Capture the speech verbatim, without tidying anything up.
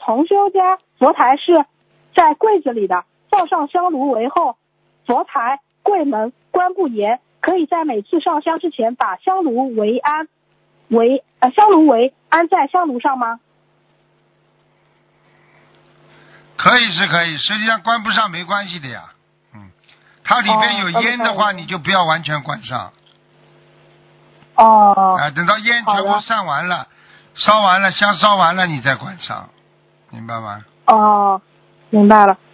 同修家佛台是在柜子里的，放上香炉为后，佛台柜门关不严，可以在每次上香之前把香炉围安围呃香炉围安在香炉上吗？ 可以是可以，实际上关不上没关系的呀。嗯，它里边有烟的话， 哦你就不要完全关上。 哦。 啊，等到烟全部散完了，烧完了，香烧完了，你再关上，明白吗？ 哦，明白了。